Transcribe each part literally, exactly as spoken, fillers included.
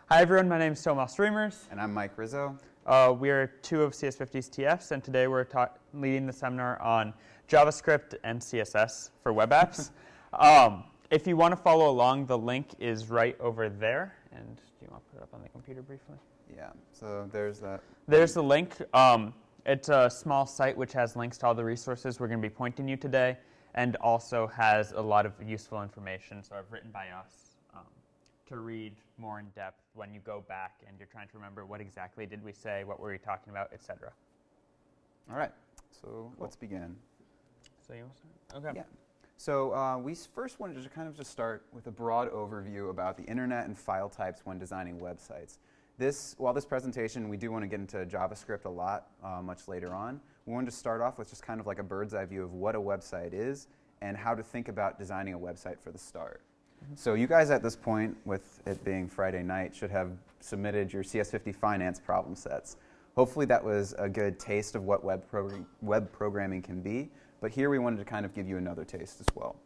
Hi everyone, my name is Tomas Streamers. And I'm Mike Rizzo. Uh, we are two of C S fifty's T Fs, and today we're leading the seminar on JavaScript and C S S for web apps. um, if you want to follow along, the link is right over there. And do you want to put it up on the computer briefly? Yeah, so there's that. There's the link. Um, it's a small site which has links to all the resources we're going to be pointing you today, and also has a lot of useful information, sort of written by us, um, to read more in depth when you go back and you're trying to remember what exactly did we say, what were we talking about, et cetera. All right, so Cool. let's begin. So you want to start? Okay. Yeah. So uh, we s- first wanted to kind of just start with a broad overview about the internet and file types when designing websites. This, while this presentation, we do want to get into JavaScript a lot uh, much later on. We wanted to start off with just kind of like a bird's eye view of what a website is and how to think about designing a website for the start. So you guys at this point, with it being Friday night, should have submitted your C S fifty finance problem sets. Hopefully that was a good taste of what web, progr web programming can be, but here we wanted to kind of give you another taste as well.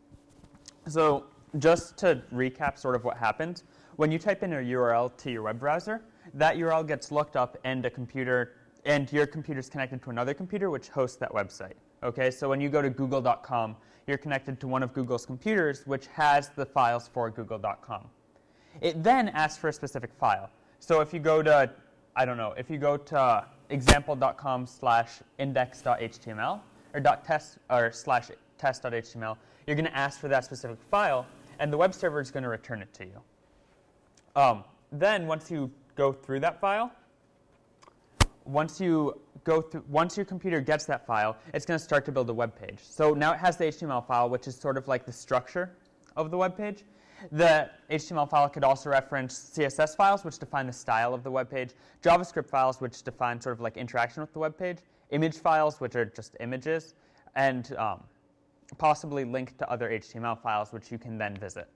So just to recap sort of what happens, when you type in a U R L to your web browser, that U R L gets looked up and a computer, and your computer is connected to another computer which hosts that website. Okay, so when you go to google dot com, you're connected to one of Google's computers, which has the files for google dot com. It then asks for a specific file. So if you go to, I don't know, if you go to example dot com slash index dot H T M L or dot test or slash test dot H T M L, you're going to ask for that specific file, and the web server is going to return it to you. Um, then once you go through that file, once you go through, once your computer gets that file, it's going to start to build a web page. So now it has the H T M L file, which is sort of like the structure of the web page. The H T M L file could also reference C S S files, which define the style of the web page, JavaScript files, which define sort of like interaction with the web page, image files, which are just images, and um, possibly link to other H T M L files, which you can then visit.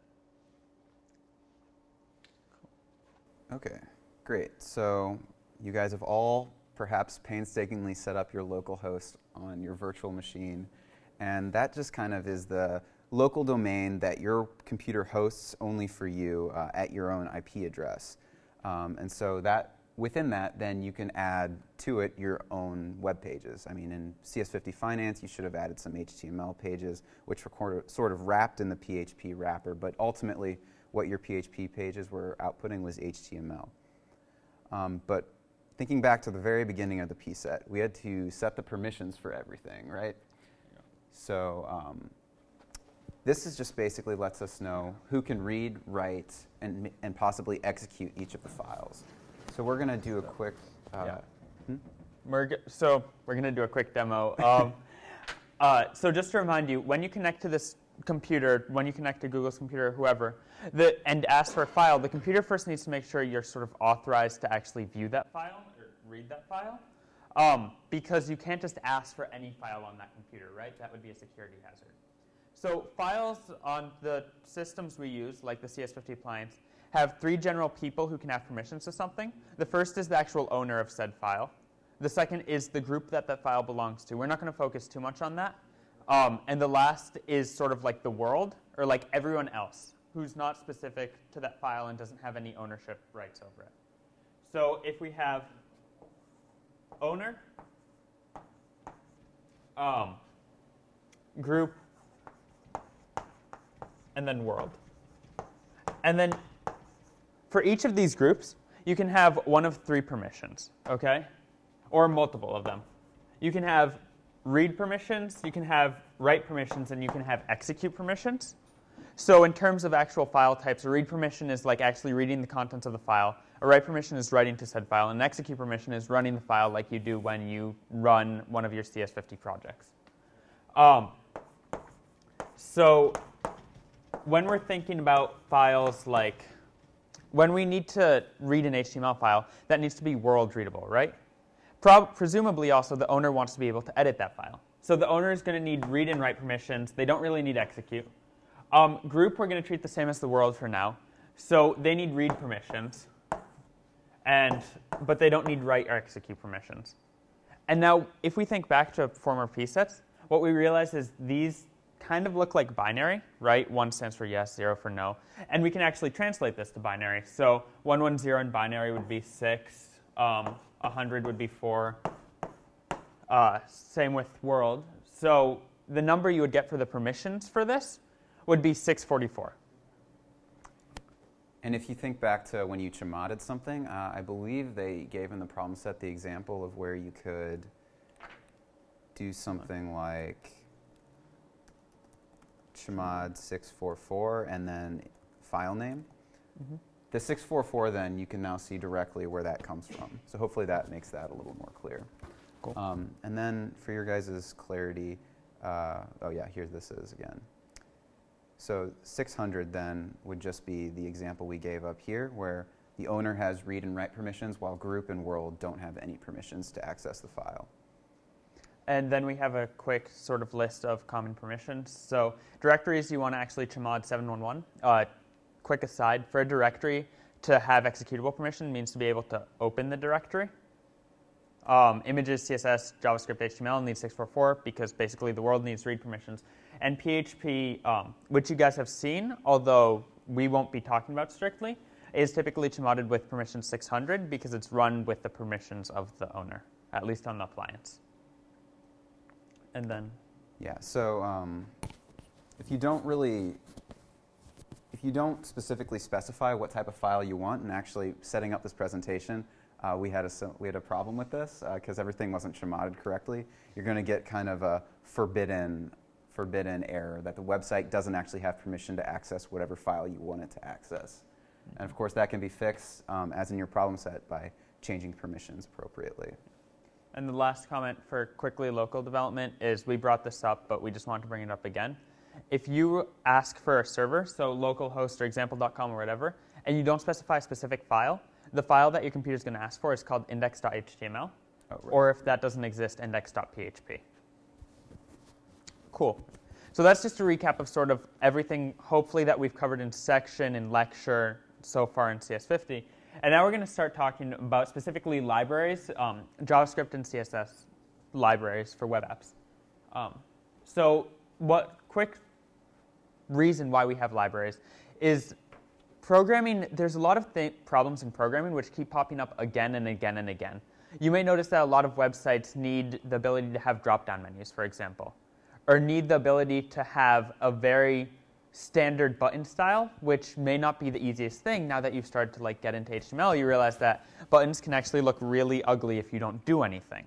Okay, great. So you guys have all perhaps painstakingly set up your local host on your virtual machine, and that just kind of is the local domain that your computer hosts only for you uh, at your own I P address. Um, and so that within that, then you can add to it your own web pages. I mean, in C S fifty Finance, you should have added some H T M L pages, which were sort of wrapped in the P H P wrapper, but ultimately what your P H P pages were outputting was H T M L. Um, but thinking back to the very beginning of the P set, we had to set the permissions for everything, right? Yeah. So um, this is just basically lets us know who can read, write, and, and possibly execute each of the files. So we're going to do a quick... Uh, yeah. hmm? We're so we're going to do a quick demo. Um, uh, so just to remind you, when you connect to this computer, when you connect to Google's computer or whoever, the, and ask for a file, the computer first needs to make sure you're sort of authorized to actually view that file or read that file, um, because you can't just ask for any file on that computer, right? That would be a security hazard. So files on the systems we use, like the C S fifty appliance, have three general people who can have permissions to something. The first is the actual owner of said file. The second is the group that that file belongs to. We're not going to focus too much on that. Um, and the last is sort of like the world, or like everyone else who's not specific to that file and doesn't have any ownership rights over it. So if we have owner, um, group, and then world. And then for each of these groups, you can have one of three permissions, okay? Or multiple of them. You can have read permissions, you can have write permissions, and you can have execute permissions. So in terms of actual file types, a read permission is like actually reading the contents of the file. A write permission is writing to said file. And an execute permission is running the file like you do when you run one of your C S fifty projects. Um, so when we're thinking about files like, when we need to read an H T M L file, that needs to be world readable, right? Pro presumably also the owner wants to be able to edit that file. So the owner is going to need read and write permissions. They don't really need execute. Um, group we're going to treat the same as the world for now. So they need read permissions, and but they don't need write or execute permissions. And now if we think back to former P sets, what we realize is these kind of look like binary, right? One stands for yes, zero for no. And we can actually translate this to binary. So one one zero in binary would be six, um, one hundred would be four. Uh, same with world. So the number you would get for the permissions for this would be six forty-four. And if you think back to when you chmoded something, uh, I believe they gave in the problem set the example of where you could do something like chmod six forty-four and then file name. Mm-hmm. The six forty-four, then, you can now see directly where that comes from. So hopefully that makes that a little more clear. Cool. Um, and then for your guys' clarity, uh, oh yeah, here this is again. So six hundred then would just be the example we gave up here, where the owner has read and write permissions while group and world don't have any permissions to access the file. And then we have a quick sort of list of common permissions. So directories, you want to actually chmod seven one one. Uh, quick aside, for a directory to have executable permission means to be able to open the directory. Um, images, C S S, JavaScript, H T M L need six forty-four because basically the world needs read permissions. And P H P, um, which you guys have seen, although we won't be talking about strictly, is typically chmoded with permission six hundred because it's run with the permissions of the owner, at least on the appliance. And then? Yeah, so um, if you don't really, if you don't specifically specify what type of file you want, and actually setting up this presentation, Uh, we had a we had a problem with this because uh, everything wasn't chmoded correctly. You're going to get kind of a forbidden forbidden error that the website doesn't actually have permission to access whatever file you want it to access. Mm-hmm. And of course, that can be fixed um, as in your problem set by changing permissions appropriately. And the last comment for quickly local development is we brought this up, but we just want to bring it up again. If you ask for a server, so localhost or example dot com or whatever, and you don't specify a specific file, the file that your computer is going to ask for is called index dot H T M L, oh, right. Or if that doesn't exist, index dot P H P. Cool. So that's just a recap of sort of everything, hopefully, that we've covered in section and lecture so far in C S fifty. And now we're going to start talking about specifically libraries, um, JavaScript and C S S libraries for web apps. Um, so what quick reason why we have libraries is programming, there's a lot of th- problems in programming which keep popping up again and again and again. You may notice that a lot of websites need the ability to have drop-down menus, for example, or need the ability to have a very standard button style, which may not be the easiest thing. Now that you've started to like get into H T M L, you realize that buttons can actually look really ugly if you don't do anything.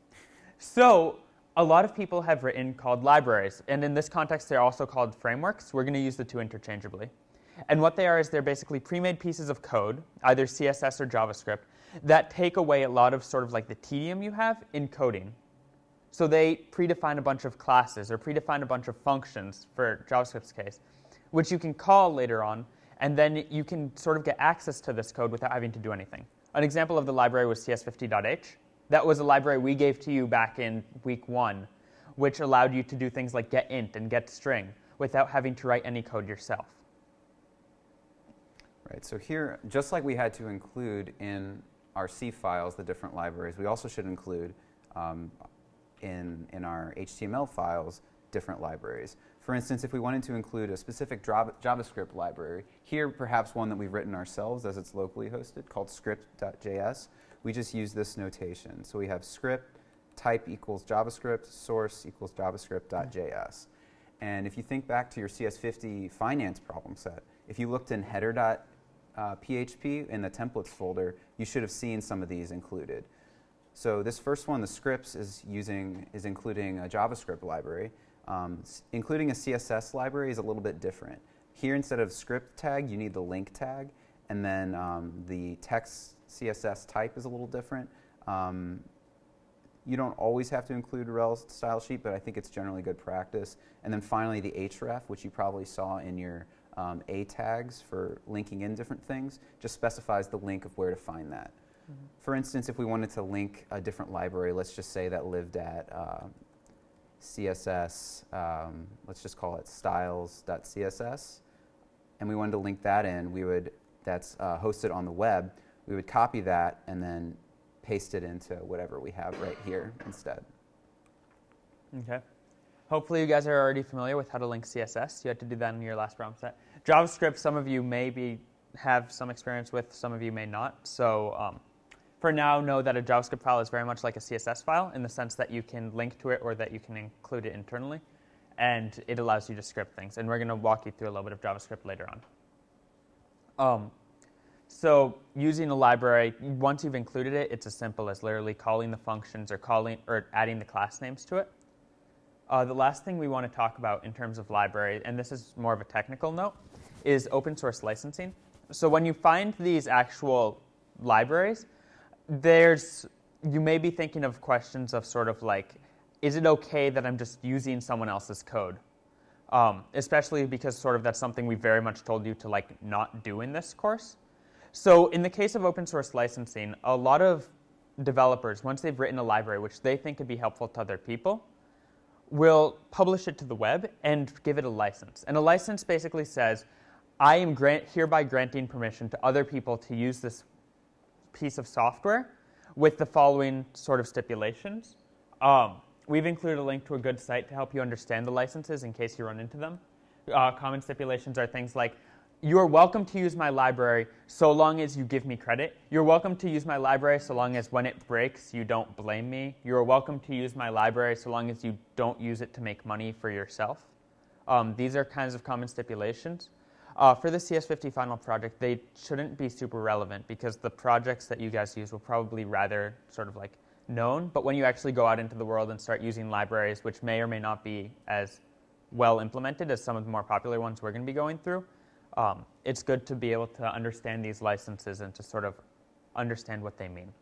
So a lot of people have written called libraries, and in this context, they're also called frameworks. We're going to use the two interchangeably. And what they are is they're basically pre-made pieces of code, either C S S or JavaScript, that take away a lot of sort of like the tedium you have in coding. So they predefine a bunch of classes or predefine a bunch of functions, for JavaScript's case, which you can call later on, and then you can sort of get access to this code without having to do anything. An example of the library was C S fifty dot H. That was a library we gave to you back in week one, which allowed you to do things like get int and get string without having to write any code yourself. Right, so here, just like we had to include in our C files the different libraries, we also should include um, in, in our H T M L files different libraries. For instance, if we wanted to include a specific JavaScript library, here perhaps one that we've written ourselves as it's locally hosted called script dot J S, we just use this notation. So we have script type equals JavaScript, source equals JavaScript dot J S. And if you think back to your C S fifty finance problem set, if you looked in header dot P H P in the templates folder, you should have seen some of these included. So this first one, the scripts, is using is including a JavaScript library. Um, including a C S S library is a little bit different. Here, instead of script tag, you need the link tag, and then um, the text C S S type is a little different. Um, you don't always have to include a rel style sheet, but I think it's generally good practice. And then finally, the href, which you probably saw in your Um, A tags for linking in different things, just specifies the link of where to find that. Mm-hmm. For instance, if we wanted to link a different library, let's just say that lived at uh, C S S, um, let's just call it styles dot C S S, and we wanted to link that in, we would, that's uh, hosted on the web, we would copy that and then paste it into whatever we have right here instead. Okay. hopefully you guys are already familiar with how to link C S S. You had to do that in your last problem set. JavaScript, some of you may be, have some experience with, some of you may not. So um, for now, know that a JavaScript file is very much like a C S S file in the sense that you can link to it or that you can include it internally. And it allows you to script things. And we're going to walk you through a little bit of JavaScript later on. Um, so using a library, once you've included it, it's as simple as literally calling the functions or calling or adding the class names to it. Uh, the last thing we want to talk about in terms of library, and this is more of a technical note, is open source licensing. So when you find these actual libraries, there's you may be thinking of questions of sort of like, is it okay that I'm just using someone else's code? Um, especially because sort of that's something we very much told you to like not do in this course. So in the case of open source licensing, a lot of developers, once they've written a library which they think could be helpful to other people, will publish it to the web and give it a license. And a license basically says, I am grant, hereby granting permission to other people to use this piece of software with the following sort of stipulations. Um, We've included a link to a good site to help you understand the licenses in case you run into them. Uh, common stipulations are things like, you are welcome to use my library so long as you give me credit. You're welcome to use my library so long as when it breaks, you don't blame me. You're welcome to use my library so long as you don't use it to make money for yourself. Um, these are kinds of common stipulations. Uh, for the C S fifty final project, they shouldn't be super relevant because the projects that you guys use will probably rather sort of like known, but when you actually go out into the world and start using libraries, which may or may not be as well implemented as some of the more popular ones we're going to be going through, um, it's good to be able to understand these licenses and to sort of understand what they mean.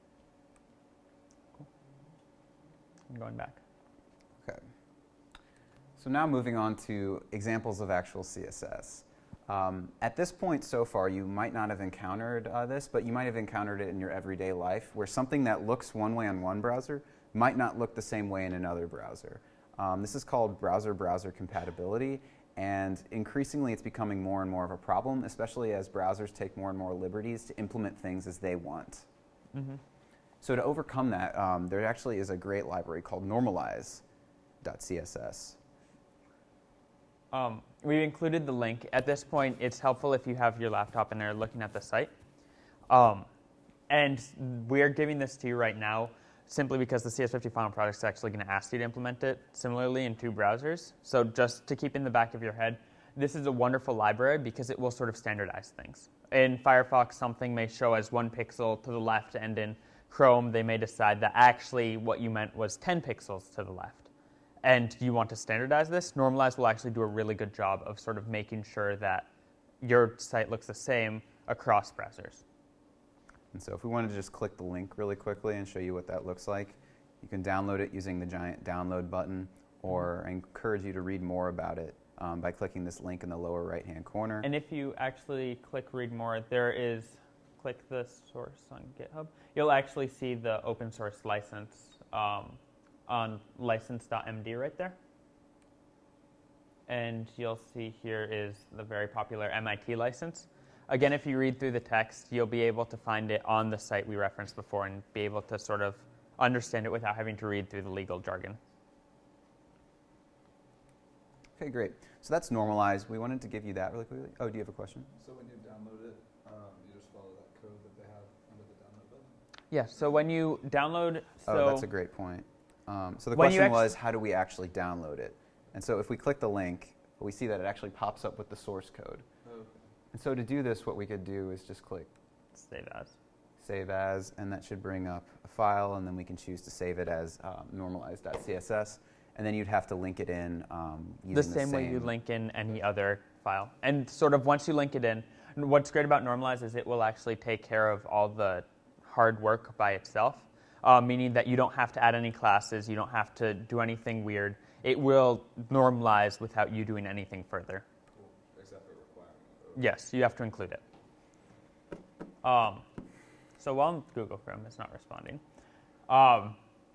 Cool. I'm going back. Okay. So now moving on to examples of actual C S S. Um, at this point so far, you might not have encountered uh, this, but you might have encountered it in your everyday life, where something that looks one way on one browser might not look the same way in another browser. Um, this is called browser-browser compatibility, and increasingly it's becoming more and more of a problem, especially as browsers take more and more liberties to implement things as they want. Mm-hmm. So to overcome that, um, there actually is a great library called normalize dot C S S. Um, we've included the link. At this point, it's helpful if you have your laptop and are looking at the site. Um, and we're giving this to you right now simply because the C S fifty final project is actually going to ask you to implement it similarly in two browsers. So just to keep in the back of your head, this is a wonderful library because it will sort of standardize things. In Firefox, something may show as one pixel to the left, and in Chrome, they may decide that actually what you meant was ten pixels to the left. And you want to standardize this, Normalize will actually do a really good job of sort of making sure that your site looks the same across browsers. And so if we wanted to just click the link really quickly and show you what that looks like, you can download it using the giant download button, or I encourage you to read more about it um, by clicking this link in the lower right-hand corner. And if you actually click read more, there is, click the source on GitHub, you'll actually see the open source license um, on license dot M D right there. And you'll see here is the very popular M I T license. Again, if you read through the text, you'll be able to find it on the site we referenced before and be able to sort of understand it without having to read through the legal jargon. Okay, great. So that's normalized. We wanted to give you that really quickly. Oh, do you have a question? So when you download it, um, you just follow that code that they have under the download button? Yeah, so when you download... So oh, that's a great point. Um, so the When you question actu- was, how do we actually download it? And so if we click the link, we see that it actually pops up with the source code. Okay. And so to do this, what we could do is just click Save as. Save As, and that should bring up a file, and then we can choose to save it as um, normalize dot C S S, and then you'd have to link it in um, using The the same, same way you link in any other file. And sort of once you link it in, what's great about Normalize is it will actually take care of all the hard work by itself. Uh, meaning that you don't have to add any classes, you don't have to do anything weird. It will normalize without you doing anything further. Cool. Except for requirement. Yes, you have to include it. Um, so while Google Chrome is not responding, um,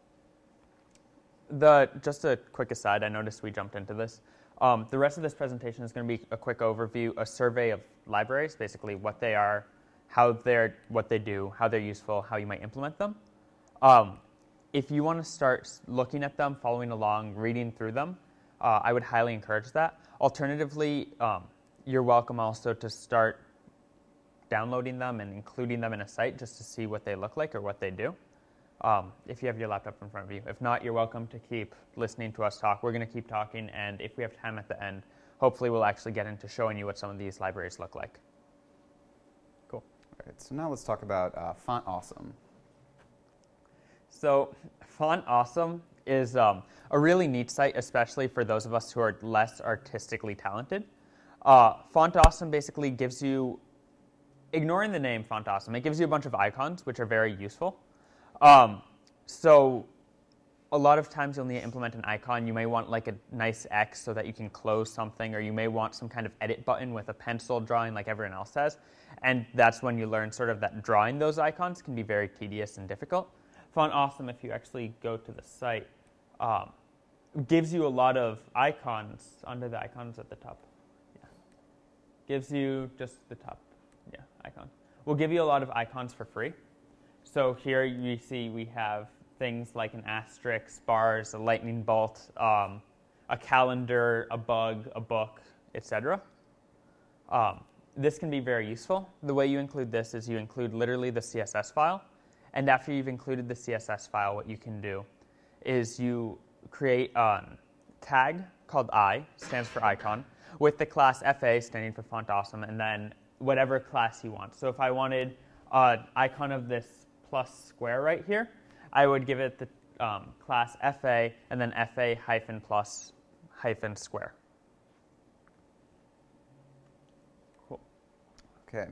the just a quick aside, I noticed we jumped into this. Um, the rest of this presentation is going to be a quick overview, a survey of libraries, basically what they are, how they're, what they do, how they're useful, how you might implement them. Um, if you want to start looking at them, following along, reading through them, uh, I would highly encourage that. Alternatively, um, you're welcome also to start downloading them and including them in a site just to see what they look like or what they do, um, if you have your laptop in front of you. If not, you're welcome to keep listening to us talk. We're going to keep talking, and if we have time at the end, hopefully we'll actually get into showing you what some of these libraries look like. Cool. All right, so now let's talk about uh, Font Awesome. So Font Awesome is um, a really neat site, especially for those of us who are less artistically talented. Uh, Font Awesome basically gives you, ignoring the name Font Awesome, it gives you a bunch of icons, which are very useful. Um, so a lot of times you'll need to implement an icon. You may want like a nice X so that you can close something, or you may want some kind of edit button with a pencil drawing like everyone else has. And that's when you learn sort of that drawing those icons can be very tedious and difficult. Font Awesome, if you actually go to the site, um, gives you a lot of icons under the icons at the top. Yeah. Gives you just the top yeah, icon. We'll give you a lot of icons for free. So here you see we have things like an asterisk, bars, a lightning bolt, um, a calendar, a bug, a book, et cetera. Um, this can be very useful. The way you include this is you include literally the C S S file. And after you've included the C S S file, what you can do is you create a tag called I, stands for icon, with the class F A standing for Font Awesome, and then whatever class you want. So if I wanted an icon of this plus square right here, I would give it the um, class F A and then F A hyphen plus hyphen square. Cool. Okay.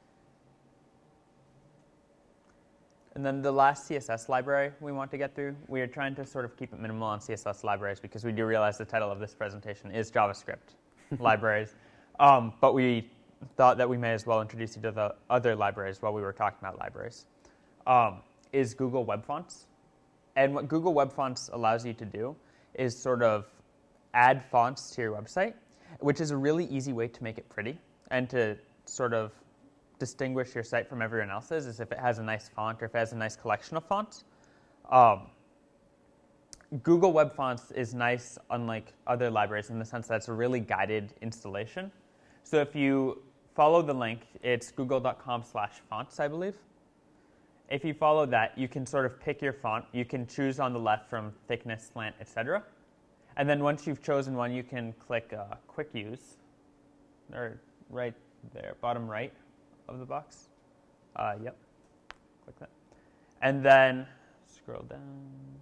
And then the last C S S library we want to get through, we are trying to sort of keep it minimal on C S S libraries because we do realize the title of this presentation is JavaScript libraries. Um, but we thought that we may as well introduce you to the other libraries while we were talking about libraries, um, is Google Web Fonts. And what Google Web Fonts allows you to do is sort of add fonts to your website, which is a really easy way to make it pretty and to sort of distinguish your site from everyone else's is if it has a nice font or if it has a nice collection of fonts. Um, Google Web Fonts is nice, unlike other libraries, in the sense that it's a really guided installation. So if you follow the link, it's google.com slash fonts, I believe. If you follow that, you can sort of pick your font. You can choose on the left from thickness, slant, et cetera. And then once you've chosen one, you can click uh, Quick Use, or right there, bottom right of the box. Uh, yep, click that. And then scroll down.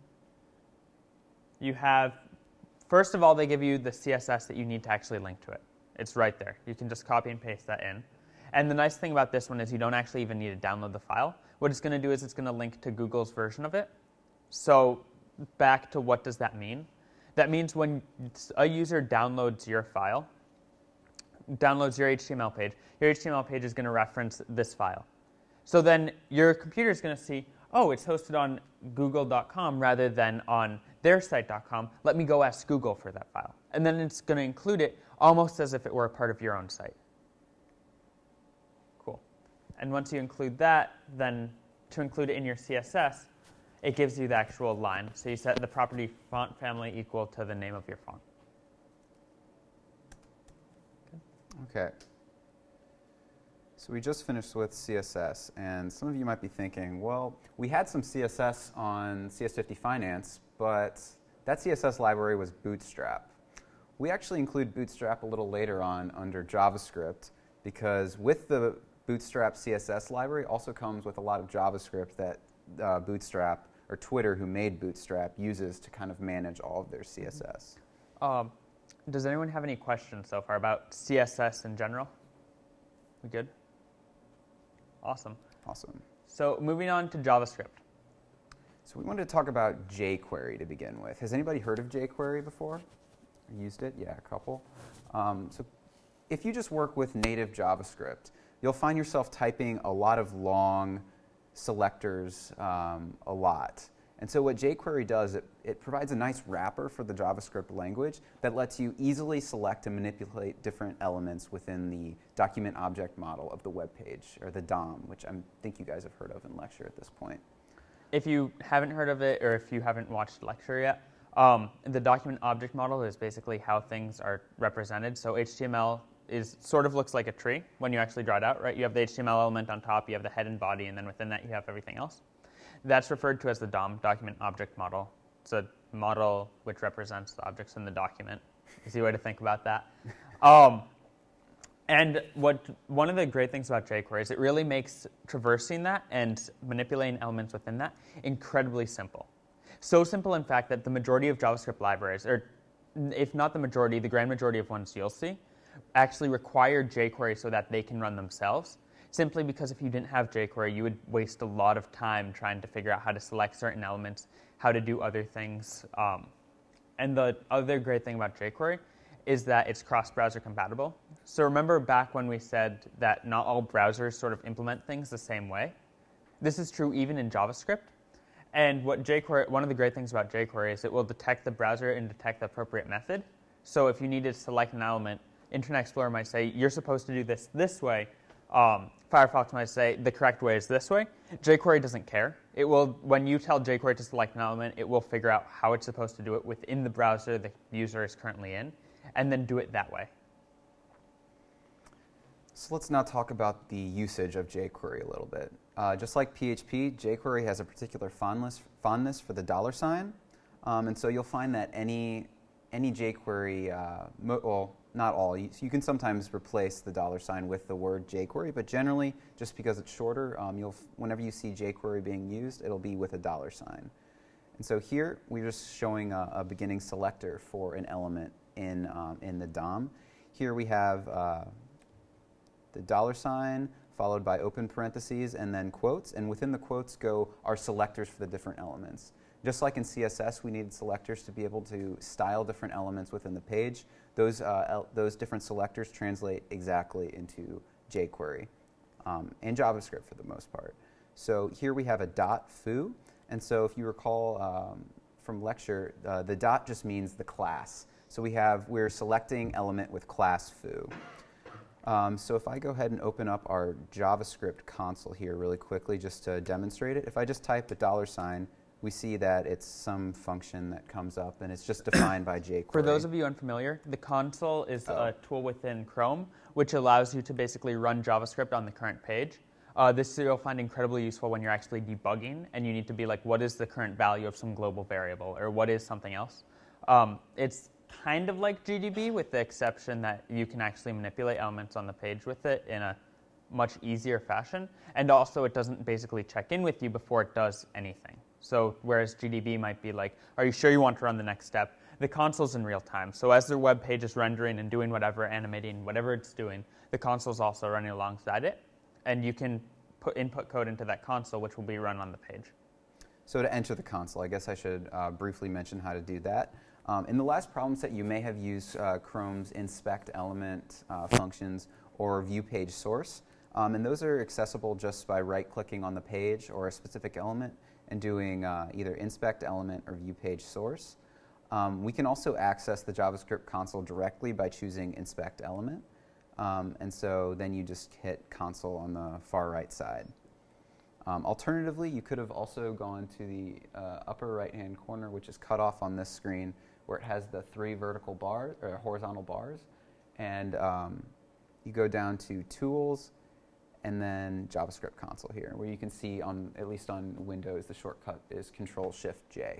You have, first of all, they give you the C S S that you need to actually link to it. It's right there. You can just copy and paste that in. And the nice thing about this one is you don't actually even need to download the file. What it's going to do is it's going to link to Google's version of it. So back to what does that mean? That means when a user downloads your file, downloads your H T M L page, your H T M L page is going to reference this file. So then your computer is going to see, oh, it's hosted on google dot com rather than on their site dot com. Let me go ask Google for that file. And then it's going to include it almost as if it were a part of your own site. Cool. And once you include that, then to include it in your C S S, it gives you the actual line. So you set the property font family equal to the name of your font. Okay. So we just finished with C S S, and some of you might be thinking, well, we had some C S S on C S fifty Finance, but that C S S library was Bootstrap. We actually include Bootstrap a little later on under JavaScript, because with the Bootstrap C S S library also comes with a lot of JavaScript that uh, Bootstrap, or Twitter, who made Bootstrap, uses to kind of manage all of their C S S. Um, does anyone have any questions so far about C S S in general? We good? Awesome. Awesome. So moving on to JavaScript. So we wanted to talk about jQuery to begin with. Has anybody heard of jQuery before? Or used it? Yeah, a couple. Um, so if you just work with native JavaScript, you'll find yourself typing a lot of long selectors um, a lot. And so what jQuery does, it, it provides a nice wrapper for the JavaScript language that lets you easily select and manipulate different elements within the document object model of the web page, or the D O M, which I think you guys have heard of in lecture at this point. if you haven't heard of it or if you haven't watched the lecture yet, um, the document object model is basically how things are represented. So H T M L is sort of looks like a tree when you actually draw it out, right? You have the H T M L element on top, you have the head and body, and then within that you have everything else. That's referred to as the D O M, document object model. It's a model which represents the objects in the document. Easy way to think about that. Um, and what one of the great things about jQuery is it really makes traversing that and manipulating elements within that incredibly simple. So simple, in fact, that the majority of JavaScript libraries, or if not the majority, the grand majority of ones you'll see, actually require jQuery so that they can run themselves, simply because if you didn't have jQuery, you would waste a lot of time trying to figure out how to select certain elements, how to do other things. Um, and the other great thing about jQuery is that it's cross-browser compatible. So remember back when we said that not all browsers sort of implement things the same way? This is true even in JavaScript. And what jQuery, one of the great things about jQuery is it will detect the browser and detect the appropriate method. So if you need to select an element, Internet Explorer might say, you're supposed to do this this way. Um, Firefox might say, the correct way is this way. jQuery doesn't care. It will, when you tell jQuery to select an element, it will figure out how it's supposed to do it within the browser the user is currently in, and then do it that way. So let's now talk about the usage of jQuery a little bit. Uh, just like P H P, jQuery has a particular fondness, fondness for the dollar sign. Um, and so you'll find that any, any jQuery, uh, mo well, not all, you, you can sometimes replace the dollar sign with the word jQuery, but generally, just because it's shorter, um, you'll, whenever you see jQuery being used, it'll be with a dollar sign. And so here, we're just showing a, a beginning selector for an element in, um, in the D O M. Here we have uh, the dollar sign, followed by open parentheses, and then quotes. And within the quotes go our selectors for the different elements. Just like in C S S, we needed selectors to be able to style different elements within the page. Those, uh, those different selectors translate exactly into jQuery um, and JavaScript for the most part. So here we have a dot foo. And so if you recall um, from lecture, uh, the dot just means the class. So we have, we're selecting element with class foo. Um, so if I go ahead and open up our JavaScript console here really quickly just to demonstrate it, if I just type a dollar sign, we see that it's some function that comes up, and it's just defined by jQuery. For those of you unfamiliar, the console is oh. a tool within Chrome, which allows you to basically run JavaScript on the current page. Uh, this you'll find incredibly useful when you're actually debugging, and you need to be like, what is the current value of some global variable, or what is something else? Um, it's kind of like G D B, with the exception that you can actually manipulate elements on the page with it in a much easier fashion, and also it doesn't basically check in with you before it does anything. So whereas G D B might be like, are you sure you want to run the next step? The console's in real time. So as the web page is rendering and doing whatever, animating, whatever it's doing, the console's also running alongside it. And you can put input code into that console, which will be run on the page. So to enter the console, I guess I should uh, briefly mention how to do that. Um, in the last problem set, you may have used uh, Chrome's inspect element uh, functions or view page source. Um, and those are accessible just by right-clicking on the page or a specific element and doing uh, either inspect element or view page source. Um, we can also access the JavaScript console directly by choosing inspect element. Um, and so then you just hit console on the far right side. Um, alternatively, you could have also gone to the uh, upper right-hand corner, which is cut off on this screen, where it has the three vertical bars or horizontal bars, and um, you go down to Tools, and then JavaScript console here, where you can see on at least on Windows, the shortcut is Control Shift J.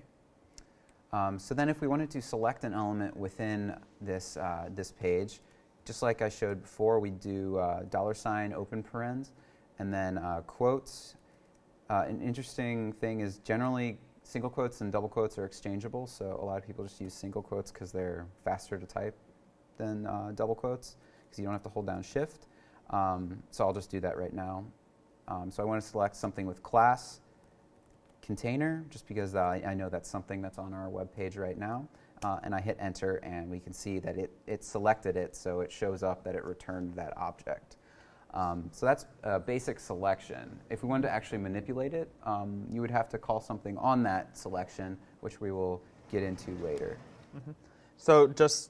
Um, so then, if we wanted to select an element within this uh, this page, just like I showed before, we do uh, dollar sign open parens, and then uh, quotes. Uh, an interesting thing is generally single quotes and double quotes are exchangeable, so a lot of people just use single quotes because they're faster to type than uh, double quotes, because you don't have to hold down Shift. Um, so I'll just do that right now. Um, so I want to select something with class container, just because uh, I know that's something that's on our web page right now. Uh, and I hit enter, and we can see that it, it selected it, so it shows up that it returned that object. Um, so that's a basic selection. If we wanted to actually manipulate it, um, you would have to call something on that selection, which we will get into later. Mm-hmm. So just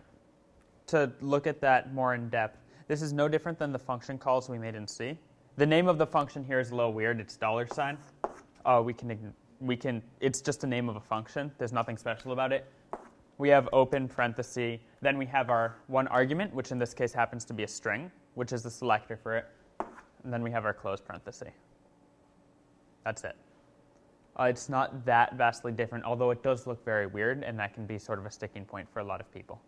to look at that more in depth, this is no different than the function calls we made in C. The name of the function here is a little weird. It's dollar sign. uh, we can ign- we can. It's just a name of a function. There's nothing special about it. We have open parenthesis. Then we have our one argument, which in this case happens to be a string, which is the selector for it. And then we have our close parenthesis. That's it. Uh, it's not that vastly different, although it does look very weird, and that can be sort of a sticking point for a lot of people.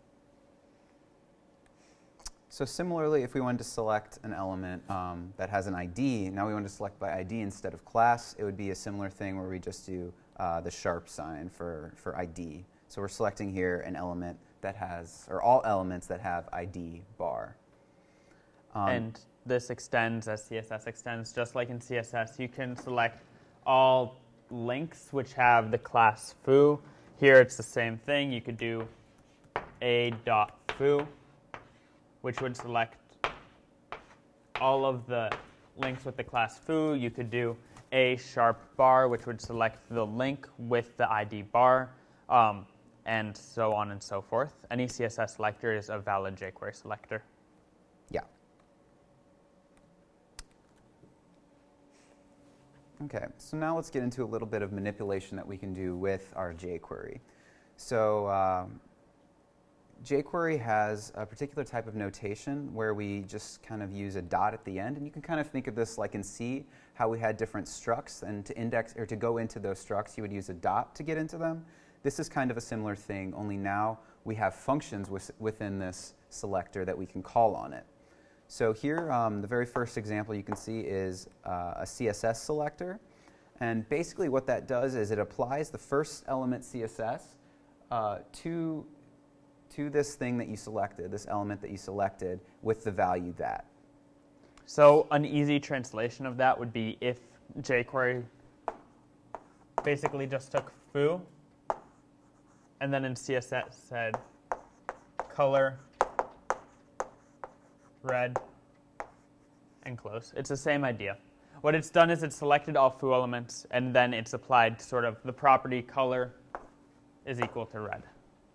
So similarly, if we wanted to select an element um, that has an I D, now we want to select by I D instead of class, it would be a similar thing where we just do uh, the sharp sign for, for I D. So we're selecting here an element that has, or all elements that have I D bar. Um, and this extends as C S S extends. Just like in C S S, you can select all links which have the class foo. Here it's the same thing. You could do a.foo, which would select all of the links with the class foo. You could do a sharp bar, which would select the link with the I D bar, um, and so on and so forth. Any C S S selector is a valid jQuery selector. Yeah. Okay, so now let's get into a little bit of manipulation that we can do with our jQuery. So um, jQuery has a particular type of notation where we just kind of use a dot at the end, and you can kind of think of this like in C, how we had different structs, and to index or to go into those structs, you would use a dot to get into them. This is kind of a similar thing, only now we have functions with, within this selector that we can call on it. So here, um, the very first example you can see is uh, a C S S selector. And basically what that does is it applies the first element C S S uh, to, to this thing that you selected, this element that you selected, with the value that. So an easy translation of that would be if jQuery basically just took foo, and then in C S S said color red and close. It's the same idea. What it's done is it's selected all foo elements, and then it's applied sort of the property color is equal to red.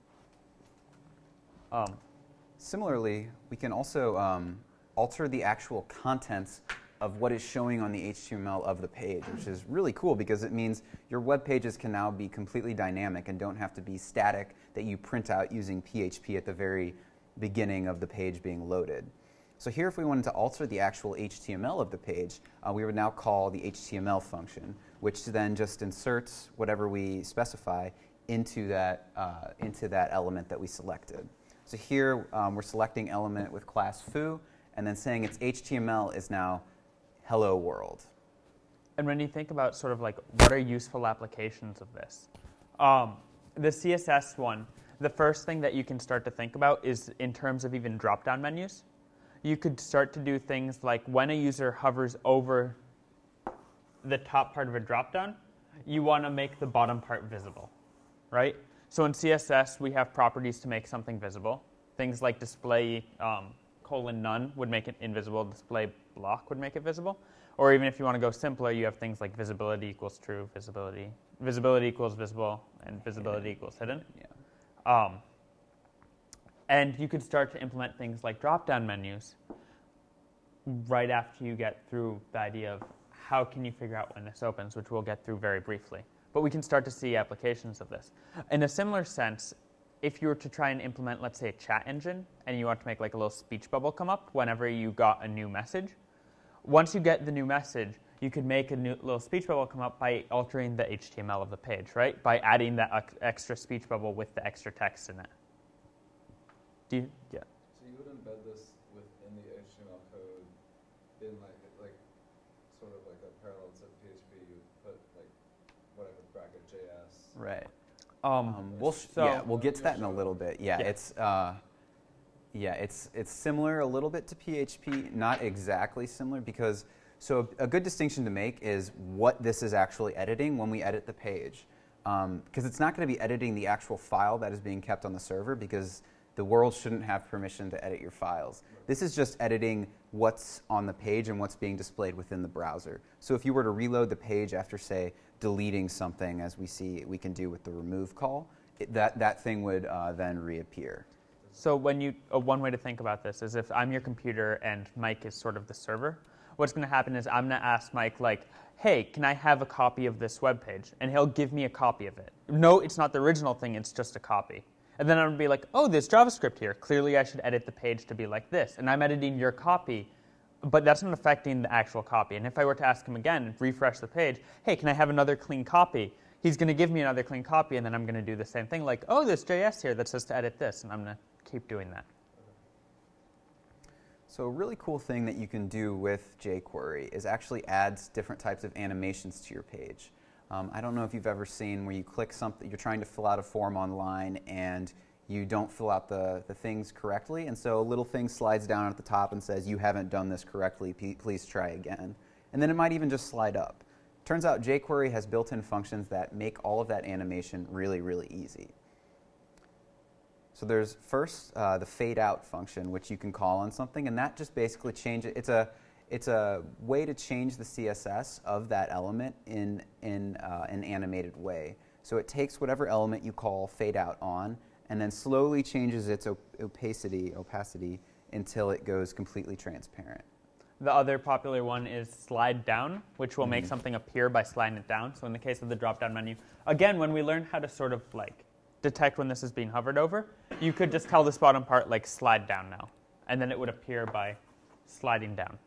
Um, Similarly, we can also um, alter the actual contents of what is showing on the H T M L of the page, which is really cool because it means your web pages can now be completely dynamic and don't have to be static that you print out using P H P at the very beginning of the page being loaded. So here, if we wanted to alter the actual H T M L of the page, uh, we would now call the H T M L function, which then just inserts whatever we specify into that, uh, into that element that we selected. So here, um, we're selecting element with class foo, and then saying its H T M L is now hello world. And when you think about sort of like what are useful applications of this, um, the C S S one, the first thing that you can start to think about is in terms of even drop-down menus. You could start to do things like when a user hovers over the top part of a drop-down, you want to make the bottom part visible, right? So in C S S, we have properties to make something visible. Things like display um, colon none would make it invisible. Display block would make it visible. Or even if you want to go simpler, you have things like visibility equals true, visibility, visibility equals visible, and visibility equals hidden. Yeah. Um, and you could start to implement things like drop-down menus right after you get through the idea of how can you figure out when this opens, which we'll get through very briefly. But we can start to see applications of this. In a similar sense, if you were to try and implement, let's say, a chat engine, and you want to make like a little speech bubble come up whenever you got a new message, once you get the new message, you could make a new little speech bubble come up by altering the H T M L of the page, right? By adding that extra speech bubble with the extra text in it. Do you, yeah. So you would embed this within the H T M L code in like like sort of like a parallel to P H P. You would put like whatever bracket J S. Right. Um, Um, we'll sh so- yeah, we'll get to that in a little bit. Yeah, Yeah. it's uh, yeah, it's it's similar a little bit to P H P, not exactly similar because so a, a good distinction to make is what this is actually editing when we edit the page, because um, it's not going to be editing the actual file that is being kept on the server because the world shouldn't have permission to edit your files. This is just editing what's on the page and what's being displayed within the browser. So if you were to reload the page after, say, deleting something, as we see we can do with the remove call, it, that, that thing would uh, then reappear. So when you, uh, one way to think about this is if I'm your computer and Mike is sort of the server, what's going to happen is I'm going to ask Mike, like, hey, can I have a copy of this web page? And he'll give me a copy of it. No, it's not the original thing, it's just a copy. And then I'm going to be like, oh, there's JavaScript here. Clearly I should edit the page to be like this. And I'm editing your copy, but that's not affecting the actual copy. And if I were to ask him again, refresh the page, hey, can I have another clean copy? He's going to give me another clean copy, and then I'm going to do the same thing, like, oh, there's J S here that says to edit this, and I'm going to keep doing that. So a really cool thing that you can do with jQuery is actually adds different types of animations to your page. Um, I don't know if you've ever seen where you click something, you're trying to fill out a form online, and you don't fill out the, the things correctly, and so a little thing slides down at the top and says, you haven't done this correctly, please try again. And then it might even just slide up. Turns out jQuery has built-in functions that make all of that animation really, really easy. So there's first uh, the fade out function, which you can call on something, and that just basically changes. It's a it's a way to change the C S S of that element in in uh, an animated way. So it takes whatever element you call fade out on, and then slowly changes its op opacity opacity until it goes completely transparent. The other popular one is slide down, which will Mm-hmm. make something appear by sliding it down. So in the case of the drop-down menu, again, when we learn how to sort of like detect when this is being hovered over, you could just tell this bottom part like slide down now, and then it would appear by sliding down.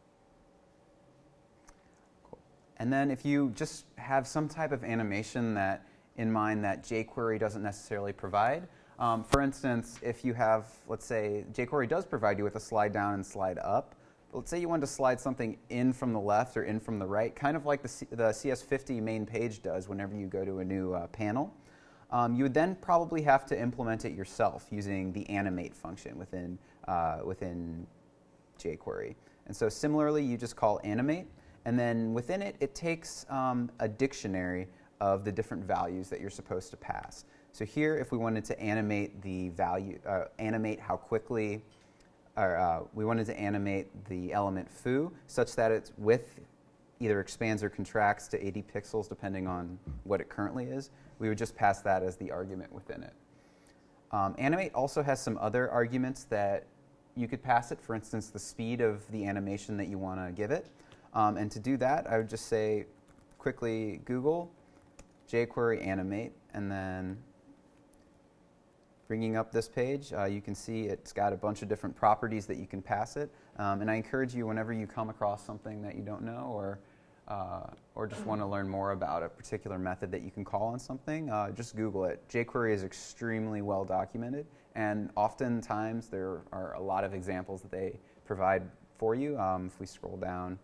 Cool. And then if you just have some type of animation that in mind that jQuery doesn't necessarily provide, um, for instance, if you have, let's say, jQuery does provide you with a slide down and slide up, but let's say you wanted to slide something in from the left or in from the right, kind of like the, C the C S fifty main page does whenever you go to a new uh, panel. Um, you would then probably have to implement it yourself using the animate function within, uh, within jQuery. And so similarly, you just call animate, and then within it, it takes um, a dictionary of the different values that you're supposed to pass. So here, if we wanted to animate the value, uh, animate how quickly, or uh, we wanted to animate the element foo such that its width either expands or contracts to eighty pixels depending on what it currently is, we would just pass that as the argument within it. Um, animate also has some other arguments that you could pass it, for instance, the speed of the animation that you want to give it. Um, and to do that, I would just say quickly Google jQuery animate, and then bringing up this page, uh, you can see it's got a bunch of different properties that you can pass it. Um, and I encourage you, whenever you come across something that you don't know, or uh, or just want to learn more about a particular method that you can call on something, uh, just Google it. jQuery is extremely well documented, and oftentimes there are a lot of examples that they provide for you. Um, if we scroll down,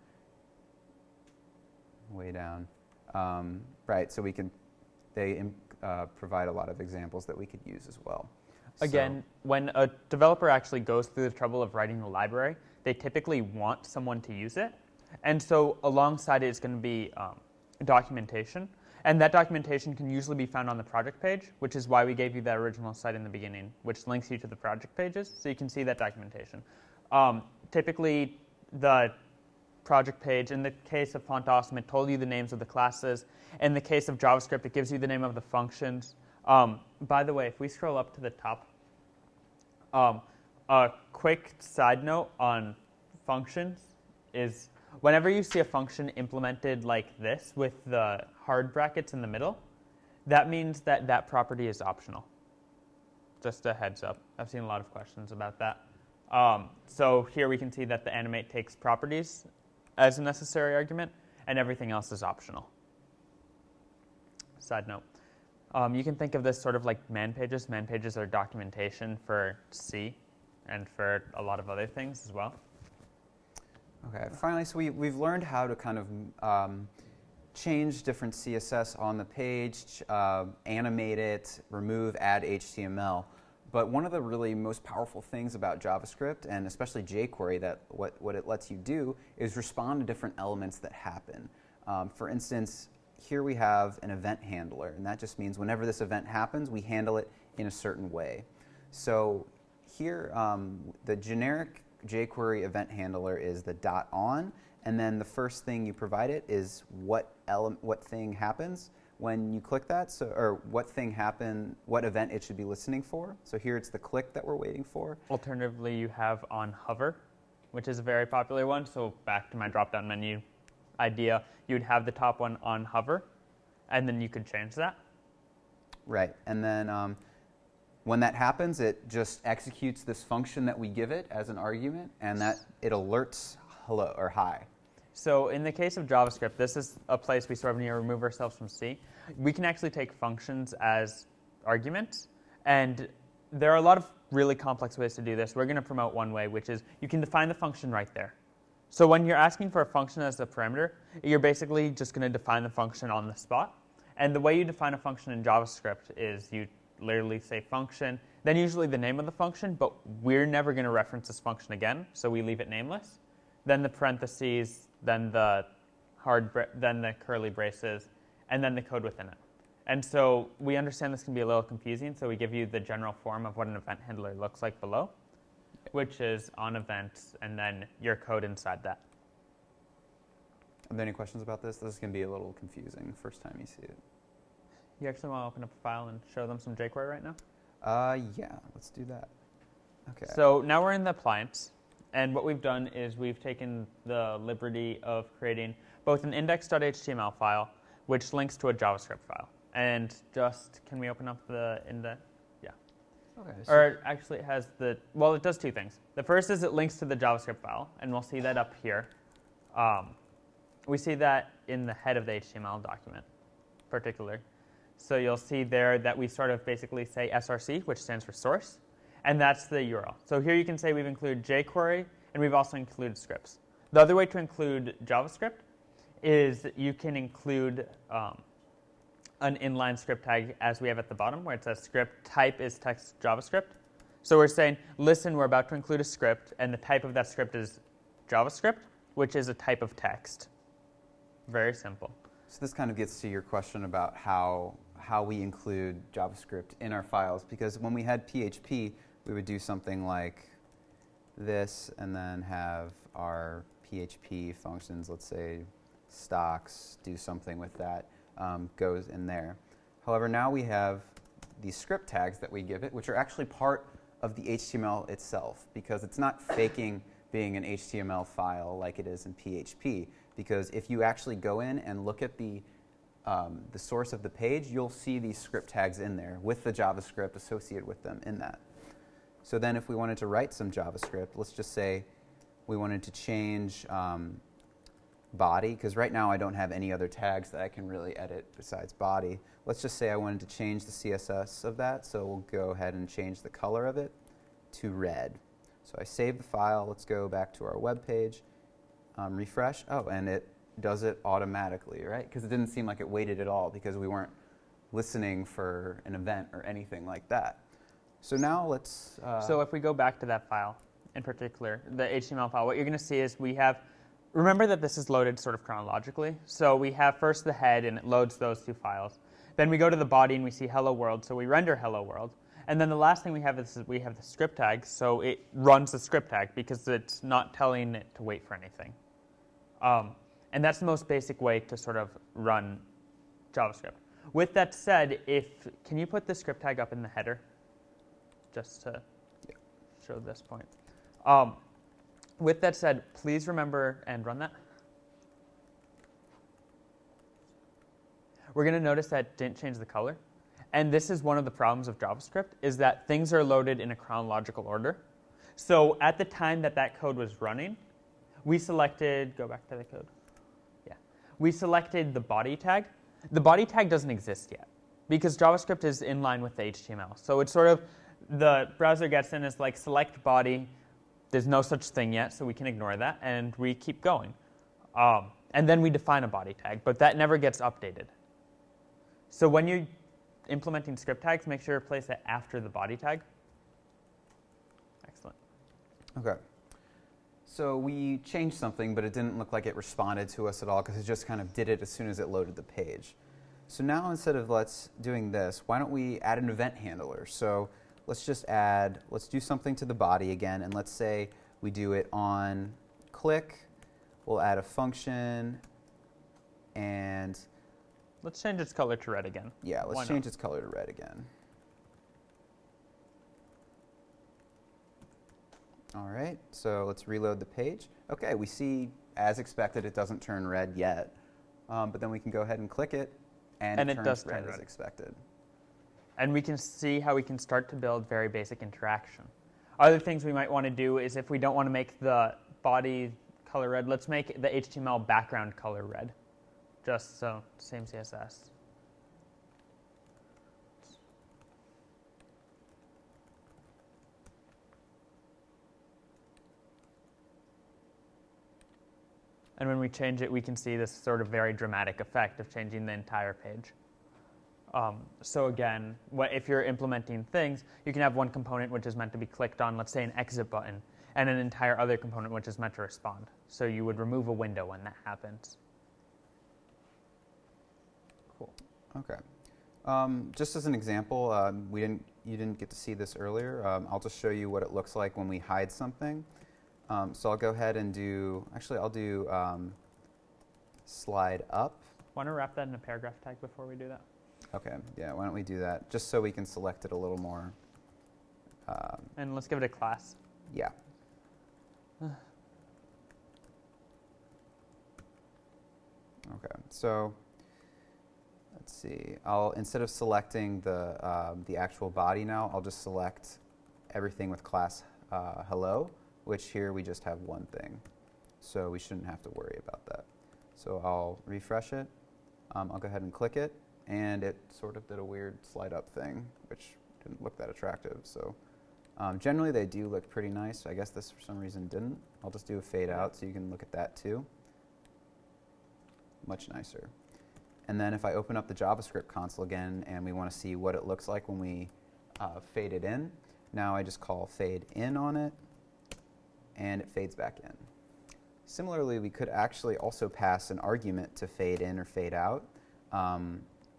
way down, um, right, so we can, they uh, provide a lot of examples that we could use as well. Again, so, when a developer actually goes through the trouble of writing a library, they typically want someone to use it. And so alongside it is going to be um, documentation. And that documentation can usually be found on the project page, which is why we gave you that original site in the beginning, which links you to the project pages, so you can see that documentation. Um, typically, the project page, in the case of Font Awesome, it told you the names of the classes. In the case of JavaScript, it gives you the name of the functions. Um, by the way, if we scroll up to the top, um, a quick side note on functions is whenever you see a function implemented like this with the hard brackets in the middle, that means that that property is optional. Just a heads up. I've seen a lot of questions about that. Um, so here we can see that the animate takes properties as a necessary argument, and everything else is optional. Side note. Um, you can think of this sort of like man pages. Man pages are documentation for C and for a lot of other things as well. Okay, finally, so we, we've learned how to kind of um, change different C S S on the page, uh, animate it, remove, add H T M L. But one of the really most powerful things about JavaScript, and especially jQuery, that what, what it lets you do is respond to different elements that happen. Um, for instance, here we have an event handler, and that just means whenever this event happens, we handle it in a certain way. So here, um, the generic jQuery event handler is the dot on, and then the first thing you provide it is what ele what thing happens when you click that, so or what thing happen, what event it should be listening for. So here it's the click that we're waiting for. Alternatively, you have on hover, which is a very popular one. So back to my drop-down menu idea, you'd have the top one on hover, and then you could change that. Right, and then um, when that happens, it just executes this function that we give it as an argument, and that it alerts hello or hi. So in the case of JavaScript, this is a place we sort of need to remove ourselves from C. We can actually take functions as arguments, and there are a lot of really complex ways to do this. We're going to promote one way, which is you can define the function right there. So when you're asking for a function as a parameter, you're basically just going to define the function on the spot. And the way you define a function in JavaScript is you literally say function, then usually the name of the function, but we're never going to reference this function again, so we leave it nameless. Then the parentheses, then the hard, then the curly braces, and then the code within it. And so we understand this can be a little confusing, so we give you the general form of what an event handler looks like below, which is on events, and then your code inside that. Are there any questions about this? This is going to be a little confusing the first time you see it. You actually want to open up a file and show them some jQuery right now? Uh, yeah, let's do that. Okay. So now we're in the appliance, and what we've done is we've taken the liberty of creating both an index dot H T M L file, which links to a JavaScript file. And just, can we open up the index? Okay, so Or actually it has the, well, it does two things. The first is it links to the JavaScript file, and we'll see that up here. Um, we see that in the head of the H T M L document, particularly. So you'll see there that we sort of basically say S R C, which stands for source, and that's the U R L. So here you can say we've included jQuery, and we've also included scripts. The other way to include JavaScript is you can include um, an inline script tag as we have at the bottom, where it says script type is text JavaScript. So we're saying, listen, we're about to include a script, and the type of that script is JavaScript, which is a type of text. Very simple. So this kind of gets to your question about how how we include JavaScript in our files, because when we had P H P, we would do something like this, and then have our P H P functions, let's say stocks, do something with that. Um, goes in there. However, now we have these script tags that we give it, which are actually part of the H T M L itself, because it's not faking being an H T M L file like it is in P H P. Because if you actually go in and look at the um, the source of the page, you'll see these script tags in there with the JavaScript associated with them in that. So then if we wanted to write some JavaScript, let's just say we wanted to change um, body, because right now I don't have any other tags that I can really edit besides body. Let's just say I wanted to change the C S S of that, so we'll go ahead and change the color of it to red. So I save the file, let's go back to our web page, um, refresh, oh, and it does it automatically, right? Because it didn't seem like it waited at all, because we weren't listening for an event or anything like that. So now let's... Uh, so if we go back to that file, in particular, the H T M L file, what you're going to see is we have, remember that this is loaded sort of chronologically. So we have first the head, and it loads those two files. Then we go to the body, and we see hello world, so we render hello world. And then the last thing we have is we have the script tag, so it runs the script tag because it's not telling it to wait for anything. Um, and that's the most basic way to sort of run JavaScript. With that said, if can you put the script tag up in the header, just to yeah. show this point. Um, with that said, please remember and run that. We're going to notice that it didn't change the color. And this is one of the problems of JavaScript, is that things are loaded in a chronological order. So at the time that that code was running, we selected, go back to the code. Yeah. We selected the body tag. The body tag doesn't exist yet because JavaScript is in line with the H T M L. So it's sort of, the browser gets in as like select body. There's no such thing yet, so we can ignore that, and we keep going. Um, and then we define a body tag, but that never gets updated. So when you're implementing script tags, make sure to place it after the body tag. Excellent. Okay. So we changed something, but it didn't look like it responded to us at all because it just kind of did it as soon as it loaded the page. So now instead of let's doing this, why don't we add an event handler? So let's just add, let's do something to the body again, and let's say we do it on click. We'll add a function, and let's change its color to red again. Yeah, let's Why change not? its color to red again. All right, so let's reload the page. Okay, we see, as expected, it doesn't turn red yet. Um, but then we can go ahead and click it, and, And it, it turns does red turn as red. expected. And we can see how we can start to build very basic interaction. Other things we might want to do is if we don't want to make the body color red, let's make the H T M L background color red. Just so, same C S S. And when we change it, we can see this sort of very dramatic effect of changing the entire page. Um, so again, what, if you're implementing things, you can have one component which is meant to be clicked on, let's say an exit button, and an entire other component which is meant to respond. So you would remove a window when that happens. Cool. Okay. Um, just as an example, um, we didn't, you didn't get to see this earlier. Um, I'll just show you what it looks like when we hide something. Um, so I'll go ahead and do, actually I'll do um, slide up. Want to wrap that in a paragraph tag before we do that? Okay, yeah, why don't we do that, just so we can select it a little more. Um, And let's give it a class. yeah. Okay, so let's see. I'll, instead of selecting the, um, the actual body now, I'll just select everything with class uh, hello, which here we just have one thing. So we shouldn't have to worry about that. So I'll refresh it. Um, I'll go ahead and click it, and it sort of did a weird slide up thing, which didn't look that attractive. So um, generally they do look pretty nice. I guess this for some reason didn't. I'll just do a fade out so you can look at that too. Much nicer. And then if I open up the JavaScript console again and we want to see what it looks like when we uh, fade it in, now I just call fade in on it, and it fades back in. Similarly, we could actually also pass an argument to fade in or fade out, um,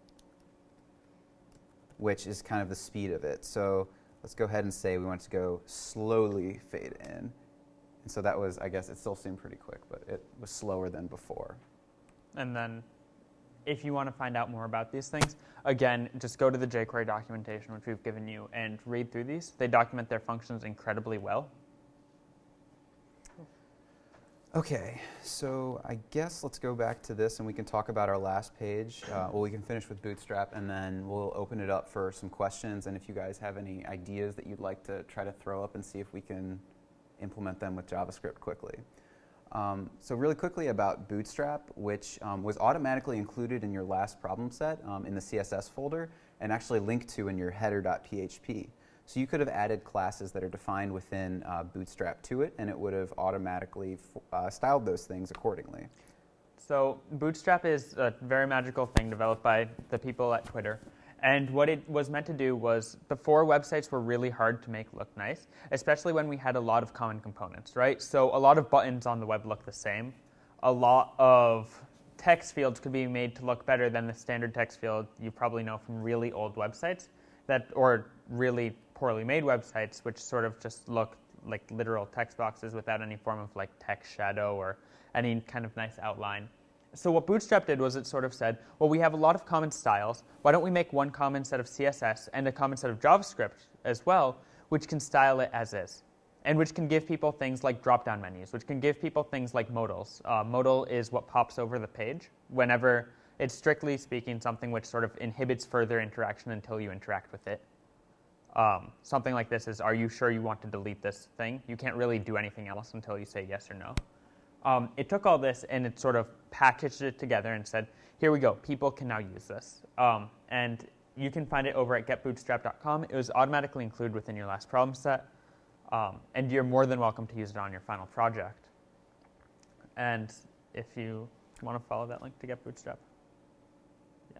which is kind of the speed of it. So let's go ahead and say we want to go slowly fade in. And so that was, I guess it still seemed pretty quick, but it was slower than before. And then if you want to find out more about these things, again, just go to the jQuery documentation, which we've given you, and read through these. They document their functions incredibly well. Okay, so I guess let's go back to this and we can talk about our last page. Uh, well, we can finish with Bootstrap and then we'll open it up for some questions. And if you guys have any ideas that you'd like to try to throw up and see if we can implement them with JavaScript quickly. Um, so really quickly about Bootstrap, which um, was automatically included in your last problem set um, in the C S S folder and actually linked to in your header dot P H P. So you could have added classes that are defined within uh, Bootstrap to it, and it would have automatically f uh, styled those things accordingly. So Bootstrap is a very magical thing developed by the people at Twitter. And what it was meant to do was, before websites were really hard to make look nice, especially when we had a lot of common components, right? So a lot of buttons on the web look the same. A lot of text fields could be made to look better than the standard text field you probably know from really old websites, that or really poorly made websites, which sort of just look like literal text boxes without any form of like text shadow or any kind of nice outline. So what Bootstrap did was it sort of said, well, we have a lot of common styles. Why don't we make one common set of C S S and a common set of JavaScript as well, which can style it as is, and which can give people things like drop-down menus, which can give people things like modals. Uh, modal is what pops over the page whenever it's, strictly speaking, something which sort of inhibits further interaction until you interact with it. Um, something like this is, are you sure you want to delete this thing? You can't really do anything else until you say yes or no. Um, it took all this and it sort of packaged it together and said, here we go, people can now use this. Um, and you can find it over at get bootstrap dot com. It was automatically included within your last problem set. Um, and you're more than welcome to use it on your final project. And if you want to follow that link to Get Bootstrap. Yeah.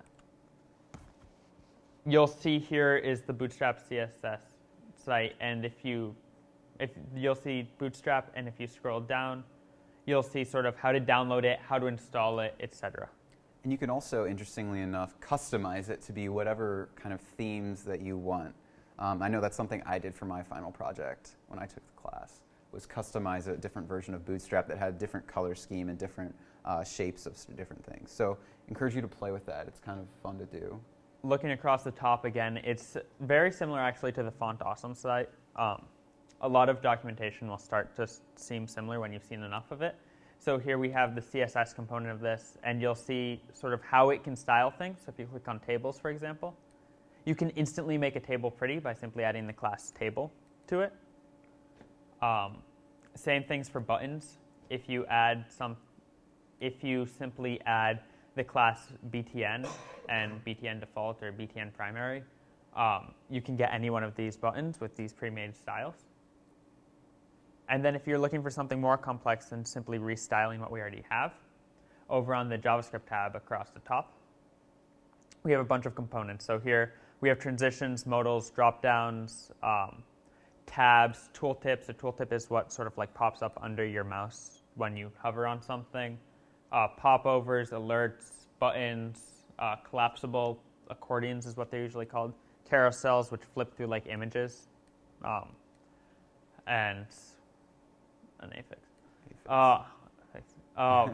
You'll see here is the Bootstrap C S S site. And if you, if you'll see Bootstrap, and if you scroll down, you'll see sort of how to download it, how to install it, et cetera. And you can also, interestingly enough, customize it to be whatever kind of themes that you want. Um, I know that's something I did for my final project when I took the class, was customize a different version of Bootstrap that had a different color scheme and different uh, shapes of different things. So encourage you to play with that. It's kind of fun to do. Looking across the top again, it's very similar actually to the Font Awesome site. Um, a lot of documentation will start to s- seem similar when you've seen enough of it. So here we have the C S S component of this, and you'll see sort of how it can style things. So if you click on tables, for example, you can instantly make a table pretty by simply adding the class table to it. Um, same things for buttons. If you add some, if you simply add the class B T N and B T N default or B T N primary, um, you can get any one of these buttons with these pre-made styles. And then if you're looking for something more complex than simply restyling what we already have, over on the JavaScript tab across the top, we have a bunch of components. So here we have transitions, modals, drop-downs, um, tabs, tooltips. A tooltip is what sort of like pops up under your mouse when you hover on something. Uh, popovers, alerts, buttons, uh, collapsible accordions is what they're usually called. Carousels, which flip through like images. Um, and an affix. Uh, um,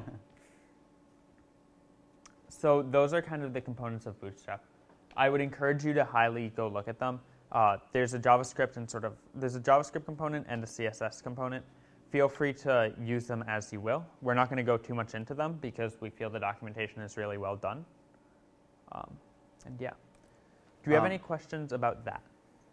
so those are kind of the components of Bootstrap. I would encourage you to highly go look at them. Uh, there's a JavaScript and sort of there's a JavaScript component and a C S S component. Feel free to use them as you will. We're not going to go too much into them because we feel the documentation is really well done. Um, and yeah, do you have Um, any questions about that?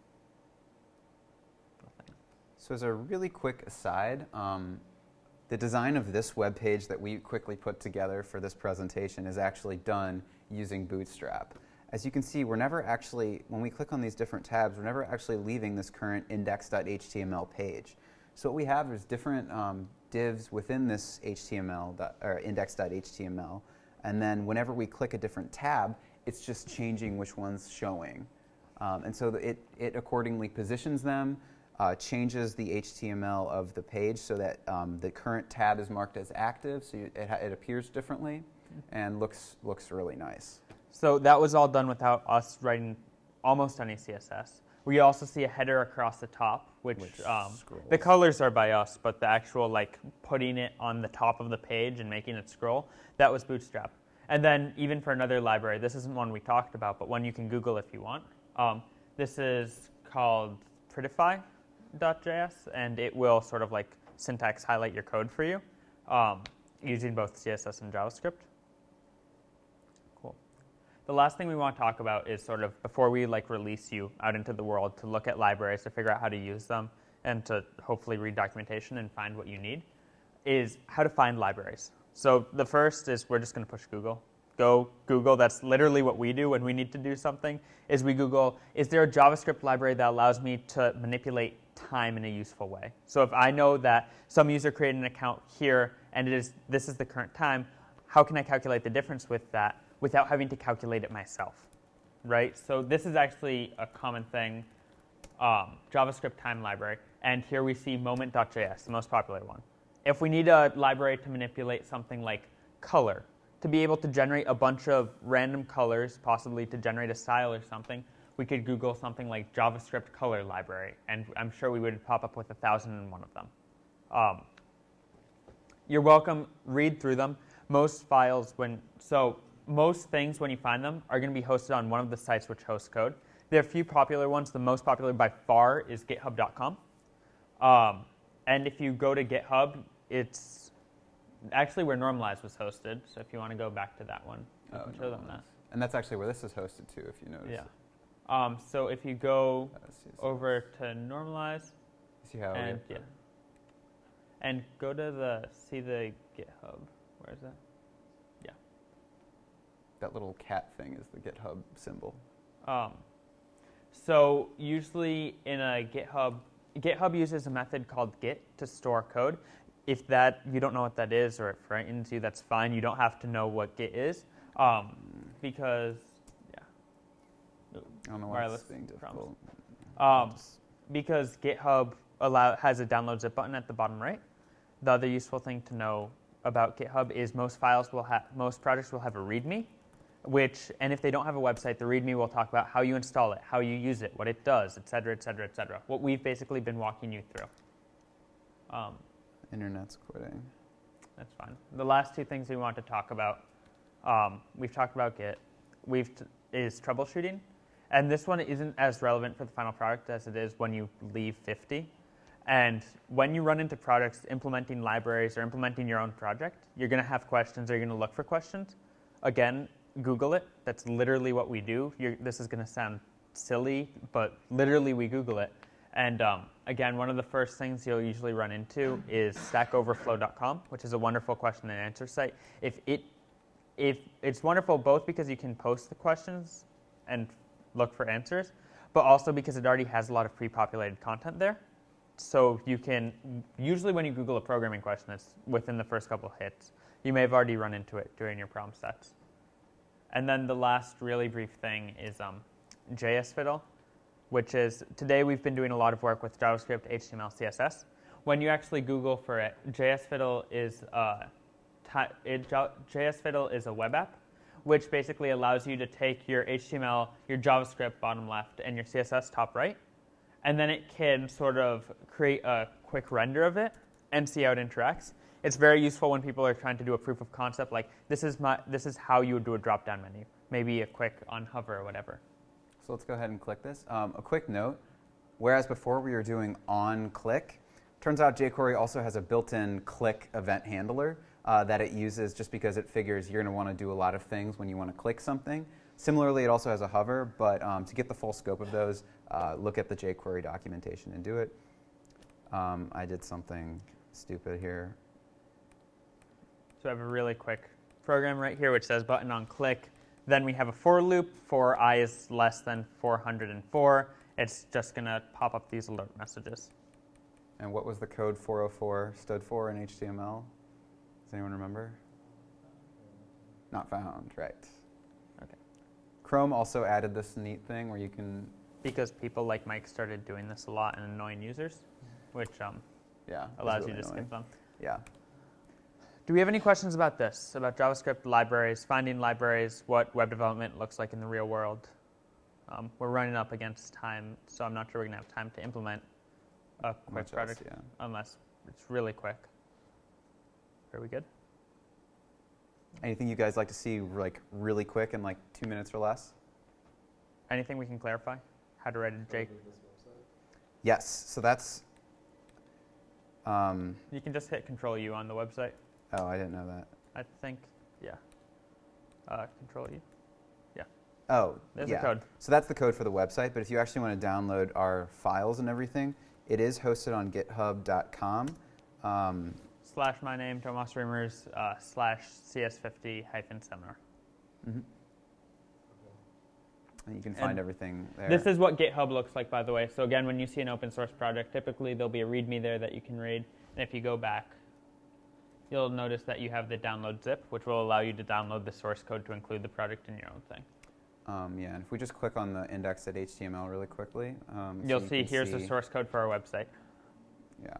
So as a really quick aside, um, the design of this web page that we quickly put together for this presentation is actually done using Bootstrap. As you can see, we're never actually, when we click on these different tabs, we're never actually leaving this current index dot H T M L page. So what we have is different um, divs within this H T M L, dot, or index dot H T M L, and then whenever we click a different tab, it's just changing which one's showing. Um, and so it, it accordingly positions them, Uh, changes the H T M L of the page so that um, the current tab is marked as active, so you, it, ha- it appears differently and looks looks really nice. So that was all done without us writing almost any C S S. We also see a header across the top, which, Which um, scrolls. the colors are by us, but the actual like putting it on the top of the page and making it scroll, that was Bootstrap. And then even for another library, this isn't one we talked about, but one you can Google if you want. Um, this is called Prettify dot J S, and it will sort of like syntax highlight your code for you um, using both C S S and JavaScript. Cool. The last thing we want to talk about is sort of before we like release you out into the world to look at libraries to figure out how to use them and to hopefully read documentation and find what you need, is how to find libraries. So the first is we're just going to push Google. Go Google. That's literally what we do when we need to do something, is we Google, is there a JavaScript library that allows me to manipulate time in a useful way? So if I know that some user created an account here and it is this is the current time, how can I calculate the difference with that without having to calculate it myself, right? So this is actually a common thing, um, JavaScript time library. And here we see moment dot J S, the most popular one. If we need a library to manipulate something like color, to be able to generate a bunch of random colors, possibly to generate a style or something, we could Google something like JavaScript color library, and I'm sure we would pop up with a thousand and one of them. Um, you're welcome, read through them. Most files, when so most things when you find them are going to be hosted on one of the sites which hosts code. There are a few popular ones. The most popular by far is github dot com. Um, and if you go to GitHub, it's actually where Normalize was hosted. So if you want to go back to that one, I Oh, can show them Normalize. that. And that's actually where this is hosted too, if you notice. Yeah. Um, so if you go Uh, see- see- over to Normalize See how and we- yeah, and go to the see the GitHub. Where is that? Yeah. that little cat thing is the GitHub symbol. Um, so usually in a GitHub, GitHub uses a method called git to store code. If that you don't know what that is or it frightens you, that's fine. You don't have to know what git is um, because yeah. I don't know why Wireless it's being problems. difficult. Um, because GitHub allow, has a download zip button at the bottom right. The other useful thing to know about GitHub is most files will have, most projects will have a README, which, and if they don't have a website, the README will talk about how you install it, how you use it, what it does, et cetera, et cetera, et cetera. What we've basically been walking you through. Um, Internet's quitting. That's fine. The last two things we want to talk about, um, we've talked about Git, we've t- is troubleshooting. And this one isn't as relevant for the final product as it is when you leave fifty. And when you run into projects implementing libraries or implementing your own project, you're going to have questions or you're going to look for questions. Again, Google it. That's literally what we do. You're, this is going to sound silly, but literally we Google it. And um, again, one of the first things you'll usually run into is stack overflow dot com, which is a wonderful question and answer site. If it, if it's wonderful both because you can post the questions and look for answers, but also because it already has a lot of pre-populated content there. So you can, usually when you Google a programming question, it's within the first couple of hits. You may have already run into it during your problem sets. And then the last really brief thing is um, JSFiddle, which is, today we've been doing a lot of work with JavaScript, H T M L, C S S. When you actually Google for it, JSFiddle is, uh, it, JSFiddle is a web app, which basically allows you to take your H T M L, your JavaScript bottom left, and your C S S top right, and then it can sort of create a quick render of it and see how it interacts. It's very useful when people are trying to do a proof of concept, like this is my, this is how you would do a drop-down menu, maybe a quick on hover or whatever. So let's go ahead and click this. Um, a quick note, whereas before we were doing on click, turns out jQuery also has a built-in click event handler uh, that it uses just because it figures you're going to want to do a lot of things when you want to click something. Similarly, it also has a hover, but um, to get the full scope of those, uh, look at the jQuery documentation and do it. Um, I did something stupid here. So I have a really quick program right here which says button on click. Then we have a for loop for i is less than four hundred four. It's just going to pop up these alert messages. And what was the code four oh four stood for in H T M L? Does anyone remember? Not found, right. Okay. Chrome also added this neat thing where you can... Because people like Mike started doing this a lot and annoying users, which um, yeah, allows really you to annoying. skip them. Yeah. Do we have any questions about this, about JavaScript libraries, finding libraries, what web development looks like in the real world? Um, we're running up against time, so I'm not sure we're going to have time to implement a quick Much project else, yeah. unless it's really quick. Are we good? Anything you guys like to see like really quick in like two minutes or less? Anything we can clarify? How to write a J? Yes. So that's... Um, You can just hit Control U on the website. oh, I didn't know that. I think, yeah. Uh, Control U. Yeah. Oh, There's yeah. the code. So that's the code for the website, but if you actually want to download our files and everything, it is hosted on github dot com. Um, Slash my name, Tomas Reimers, uh, slash C S fifty hyphen seminar. mm-hmm. And you can find And everything there. This is what GitHub looks like, by the way. So again, when you see an open source project, typically there'll be a README there that you can read. And if you go back, you'll notice that you have the download zip, which will allow you to download the source code to include the project in your own thing. Um, yeah, and if we just click on the index at H T M L really quickly. Um, so You'll you see can here's see, the source code for our website. Yeah.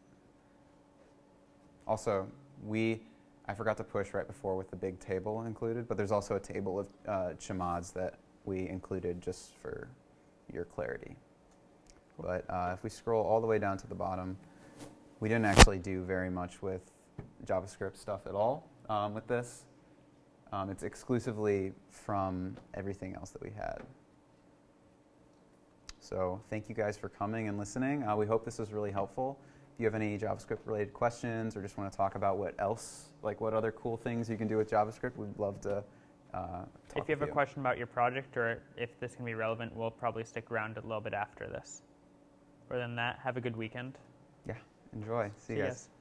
Also, we, I forgot to push right before with the big table included, but there's also a table of uh, chmods that we included just for your clarity. But uh, if we scroll all the way down to the bottom, we didn't actually do very much with JavaScript stuff at all um, with this. Um, it's exclusively from everything else that we had. So thank you guys for coming and listening. Uh, we hope this was really helpful. If you have any JavaScript-related questions or just want to talk about what else, like what other cool things you can do with JavaScript, we'd love to uh, talk If you have with a question about your project or if this can be relevant, we'll probably stick around a little bit after this. Other than that, have a good weekend. Yeah, enjoy. See, See you ya. guys.